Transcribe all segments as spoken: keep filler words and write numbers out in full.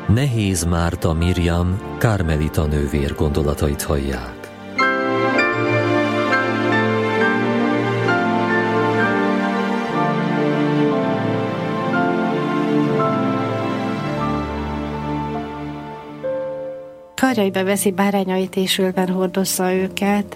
Nehéz Márta Mirjam kármelita nővér gondolatait hallják. Karjaiba veszi, bárányait és ölben hordozza őket.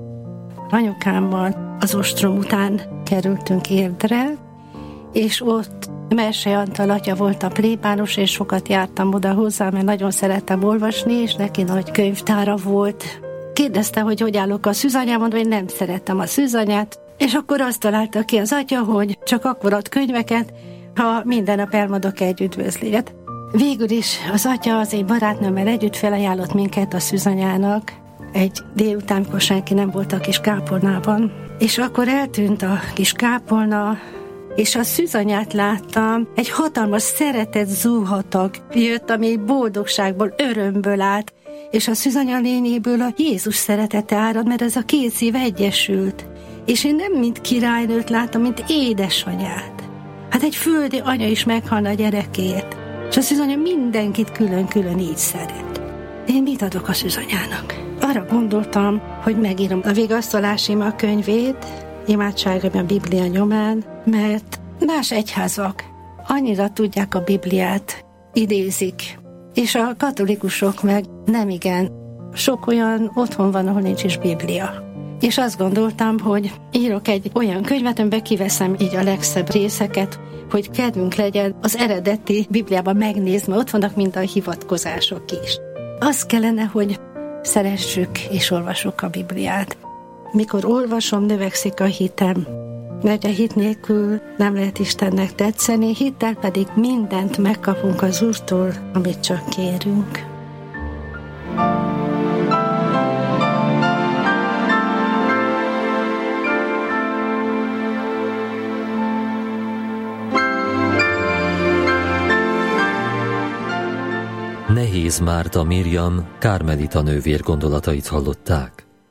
Anyukámmal az ostrom után kerültünk Érdre, és ott Melse Antal atya volt a plébános, és sokat jártam oda hozzá, mert nagyon szerettem olvasni, és neki nagy könyvtára volt. Kérdezte, hogy hogy állok a szűzanyám, mondva, hogy nem szerettem a szűzanyát, és akkor azt találta ki az atya, hogy csak akkor ad könyveket, ha minden nap elmondok egy üdvözlét. Végül is az atya az én barátnőmmel együtt felajánlott minket a szűzanyának egy délután, amikor senki nem volt a kis kápolnában. És akkor eltűnt a kis kápolna, és a szűzanyát láttam, egy hatalmas szeretet zúhatag jött, ami boldogságból, örömből állt, és a szűzanya lényéből a Jézus szeretete árad, mert ez a két szív egyesült. És én nem mint királynőt láttam, mint édesanyát. Hát egy földi anya is meghalna a gyerekért. És a szűzanya mindenkit külön-külön így szeret. Én mit adok a szűzanyának? Arra gondoltam, hogy megírom a Vigasztalási ima könyvét, imádságom a Biblia nyomán, mert más egyházak annyira tudják a Bibliát, idézik, és a katolikusok meg nem igen. Sok olyan otthon van, ahol nincs is Biblia. És azt gondoltam, hogy írok egy olyan könyvet, amiben kiveszem így a legszebb részeket, hogy kedvünk legyen az eredeti Bibliában megnézni, mert ott vannak mind a hivatkozások is. Az kellene, hogy szeressük és olvassuk a Bibliát. Mikor olvasom, növekszik a hitem, mert a hit nélkül nem lehet Istennek tetszeni, hittel pedig mindent megkapunk az Úrtól, amit csak kérünk. Nehéz Márta Mirjam kármelita nővér gondolatait hallották.